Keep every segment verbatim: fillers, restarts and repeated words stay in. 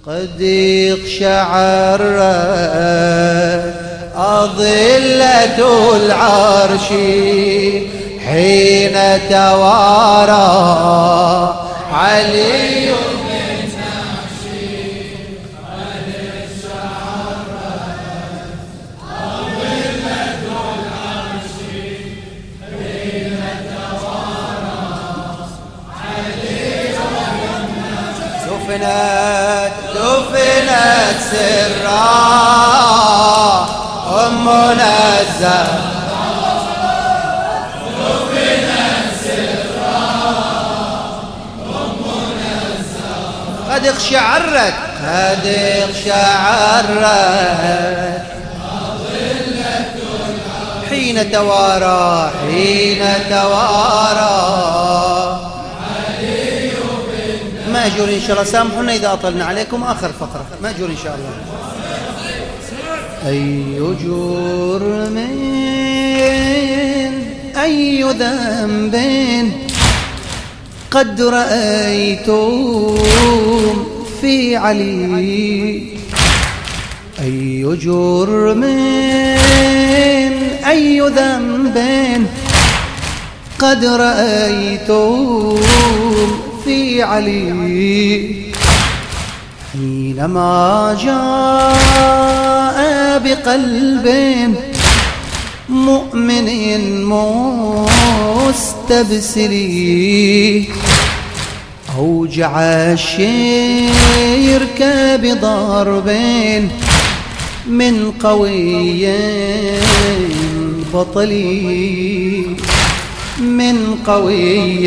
قد اقشعرت أظلة العرش حين توارى علي بالنعش. قد اقشعرت أظلة العرش حين توارى علي بالنعش. دفنت دفنت سرا أمنا الزهراء، دفنت سرا أمنا الزهراء. قد اقشعرت قد اقشعرت أظلة العرش حين توارى حين توارى علي بالنعش. ماجور إن شاء الله، سامحونا إذا أطلنا عليكم. آخر فقرة ماجور إن شاء الله. أي جرم أي ذنب قد رأيتم في علي. أي جرم أي ذنب قد رأيتم في علي. حينما جاء بقلب مؤمن مستبسل أوجع الشرك بضرب من قوي بطلي من قوي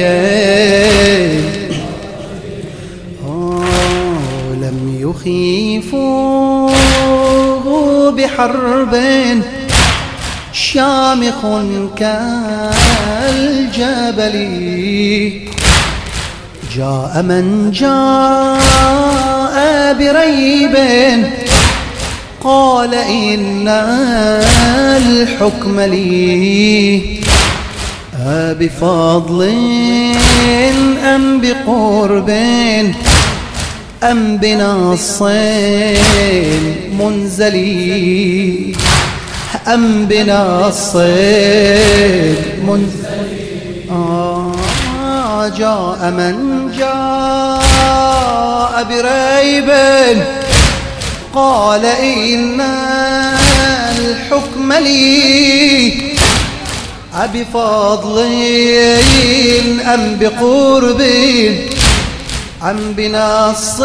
لم يخيفوه بحرب شامخ كالجبل. جاء من جاء بريب قال إن الحكم لي بفضل أم بقرب أم بنص منزلي أم بنص منزلي. آه جاء من جاء بريب قال إن الحكم لي أبفضل أم بقرب أم بنص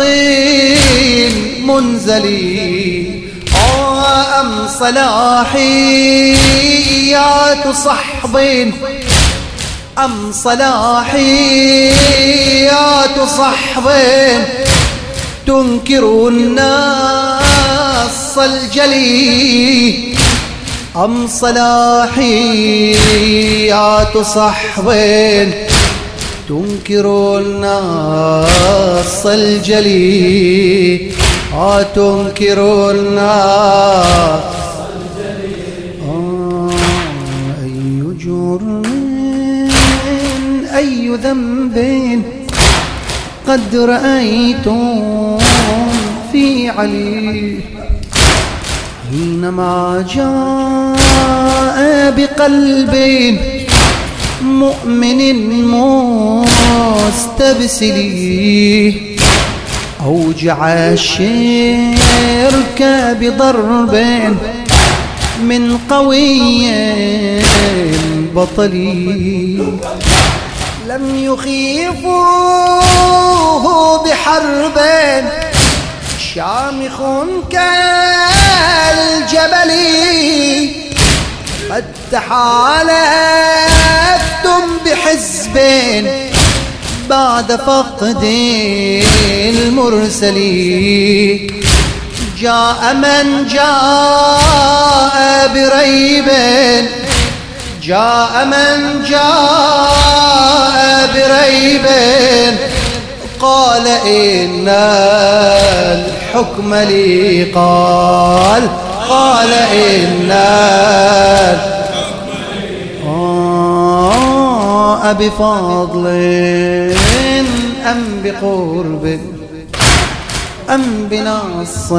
منزلي. أم صلاحيات صحب أم صلاحيات صحب تنكر النص الجلي. أم صلاحيات صحب تنكر النص الجلي. آه تنكر النص الجلي. آه أي جرم أي ذنب قد رأيتم في علي. حينما جاء بقلب مؤمن مستبسل أوجع الشرك بضرب من قوي بطلي. لم يخيفوه بحرب شامخ كالجبل. قد تحالفتم بحزب بعد فقد المرسلين. جاء من جاء بريب جاء من جاء بريب قال إن الحكم لي. قال قال إن الحكم لي بفضل أم بقرب أم بنص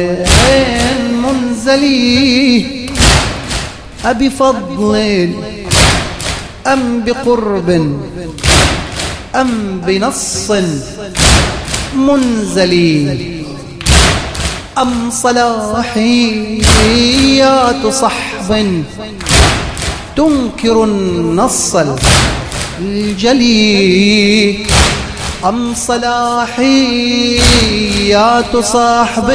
منزلي أبي فضل أم بقرب أم بنص منزلي أم صلاحيات صحب تنكر النص الجلي أم صلاحيات صحب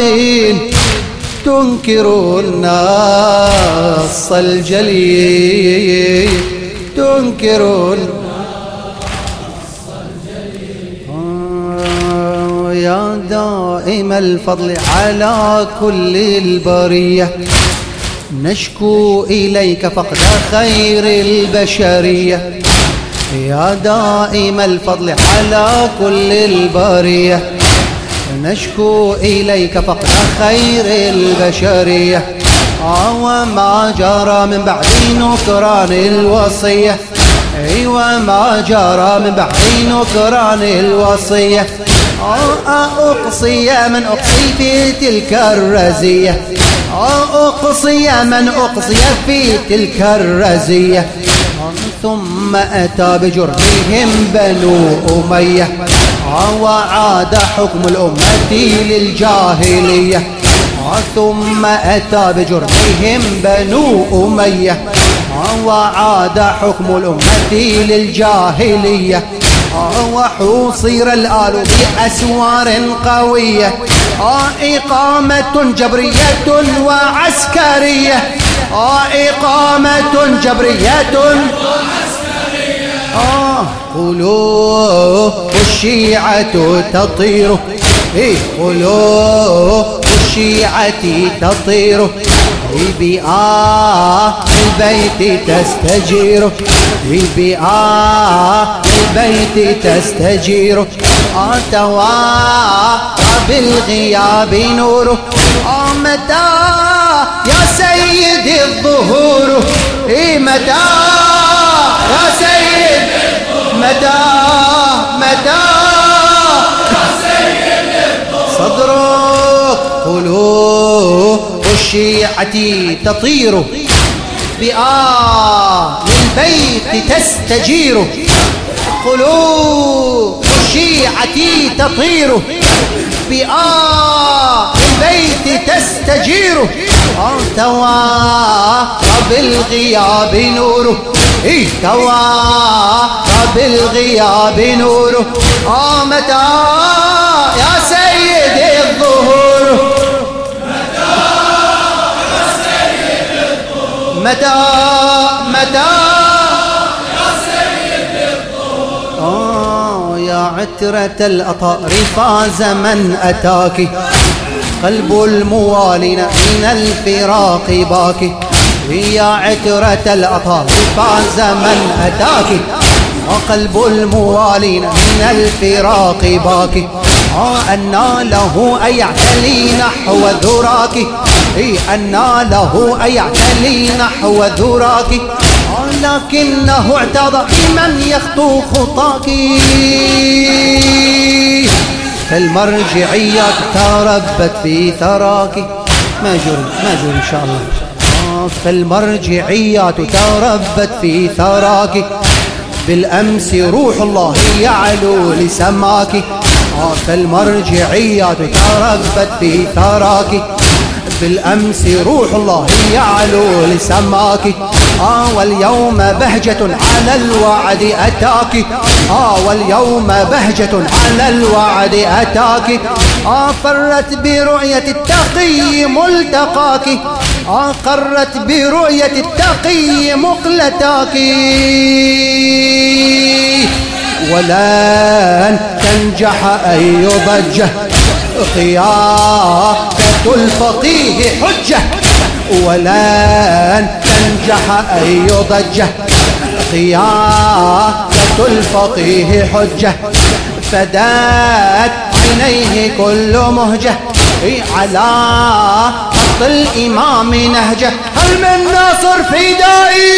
تنكر النص الجلي تنكر النص الجلي. آه يا دائم الفضل على كل البرية نشكو إليك فقد خير البشرية. يا دائم الفضل على كل البرية نشكو إليك فقد خير البشرية. وما جرى من بعد نكران الوصية وما جرى من بعد نكران الوصية. أقصي من أقصي في تلك الرزية أقصي من أقصي في تلك الرزية. ثم أتى بجرمهم بنو أمية وعاد حكم الأمة للجاهلية. ثم أتى بجرمهم بنو أمية وعاد حكم الأمة للجاهلية. وحوصر الآل بأسوار قوية إقامة جبرية وعسكرية إقامة جبرية وعسكرية. قلوب الشيعة تطير قلوب الشيعة تطير بآه البيت تستجير بآه البيت تستجير. توارى بالغياب نوره متى يا سيدي الظهور متى يا سيد متى متى يا سيد صدرك. قلوب الشيعة تطير بآه للبيت تستجير. قلوب الشيعة تطير بآه للبيت تستجير. توارى بالغياب نوره توارى بالغياب نوره. متى يا سيدي الظهور متى متى يا سيد الظهور. آه يا عترة الأطهار فاز من أتاك قلب الموالين من الفراق باكي. يا عترة الأطهار فاز من أتاك وقلب الموالين من الفراق باكي. أنى له أن يعتلي نحو ذراك أنى له أن يعتلي نحو ذراك. لكنه اعتضى بمن يخطو خطاك. فالمرجعيات تربت في ثراك ماجور ماجور إن شاء الله. فالمرجعيات تربت في ثراك بالأمس روح الله يعلو لسماك. فالمرجعيات تربت في ثراك بالأمس روح الله يعلو لسماك. آه واليوم بهجة على الوعد أتاك آه واليوم بهجة على الوعد أتاك. آه فرت برؤية التقي ملتقاك آه قرت برؤية التقي مقلتاك. ولن تنجح أي ضجة قيادة الفقيه حجة. ولن تنجح أي ضجة قيادة الفقيه حجة. فدات عينيه كل مهجة على خط الإمام نهجة. هل من ناصر فدائي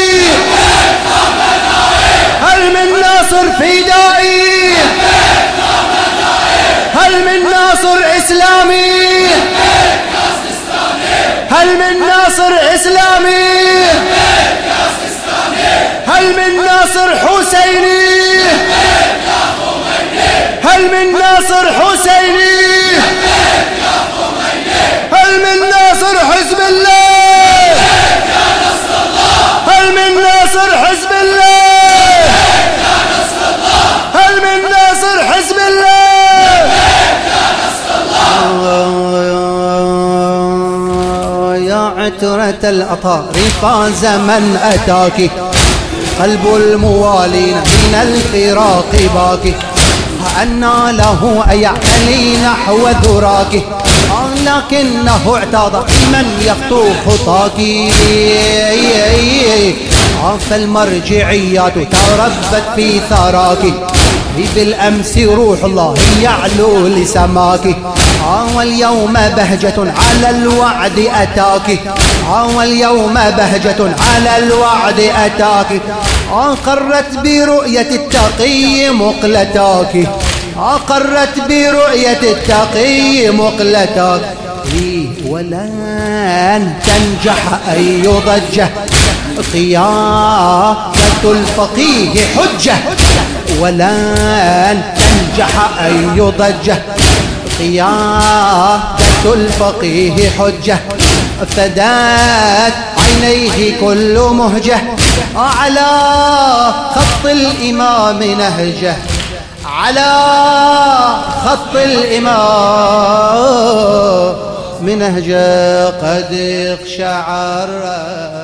هل من ناصر فدائي هل من ناصر إسلامي؟ هل من ناصر إسلامي؟ هل من ناصر حسيني؟ هل من ناصر حسيني؟ هل من ناصر حزب الله؟ هل من ناصر حزب الله؟ هل من ناصر حزب الله؟ يا عترة الأطارف من أتاك قلب الموالين من الفراق باكي أنى له أيعتلي نحو ذراك لكنه اعتاض من يخطو خطاك فالمرجعيات تربت في ثراك بالأمس روح الله يعلو لسماك واليوم بهجة على الوعد أتاك واليوم بهجة على الوعد أتاك قرت برؤية التقي مقلتاك قرت برؤية التقي مقلتاك ولن تنجح أي ضجة قيادة الفقيه حجة ولن تنجح أي ضجة قيادة الفقيه حجة فدات عينيه كل مهجة على خط الإمام نهجه على خط الإمام منهجه قد اقشعر